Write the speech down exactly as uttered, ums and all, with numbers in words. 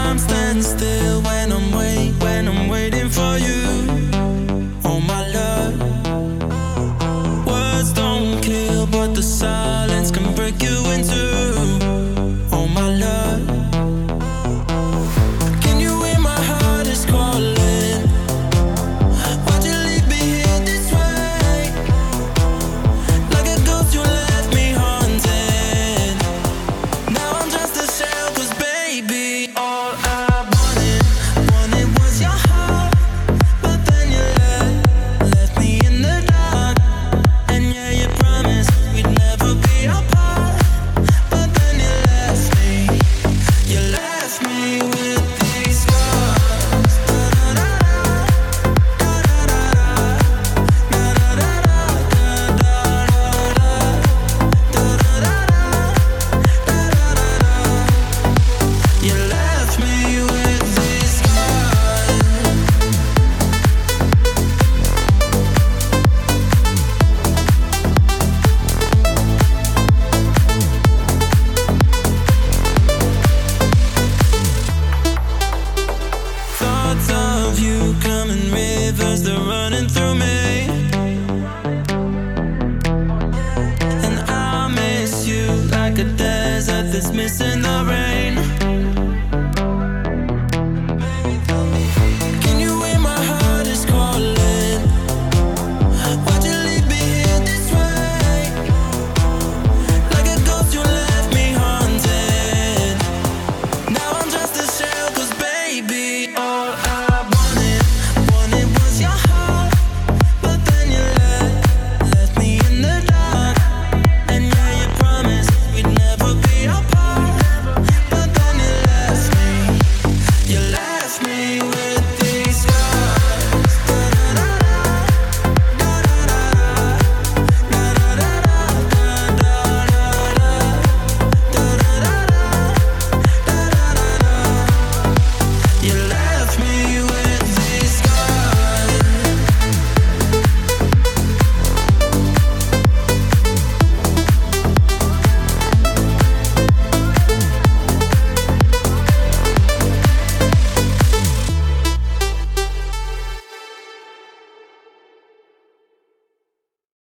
time stands still when I'm wait, when I'm waiting for you. Oh my love, words don't kill, but the silence can break you in two. Oh my love, can you hear my heart is calling? Why'd you leave me here this way? Like a ghost you left me haunted. Now I'm just a shell, 'cause baby, all I wanted, wanted was your heart. But then you left, left me in the dark. And yeah, you promised we'd never be apart. But then you left me, you left me with these scars. You left me with these scars. Thoughts of you come in rivers, they're running through me. And I miss you like a desert that's missing